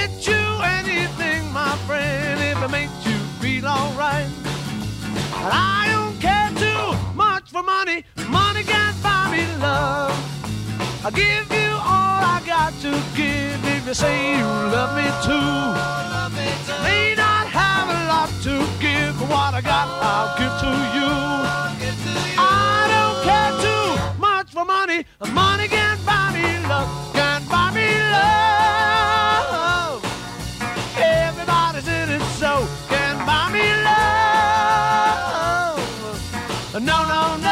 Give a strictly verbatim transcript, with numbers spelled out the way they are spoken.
get you anything, my friend, if it makes you feel alright. And I don't care too much for money. Money can't buy me love. I'll give you all I got to give if you say you love me too. May not have a lot to give, but what I got I'll give to you. I don't care too much for money. Money can't buy me love. Can't buy me love. Everybody's in it, so can't buy me love. No, no, no.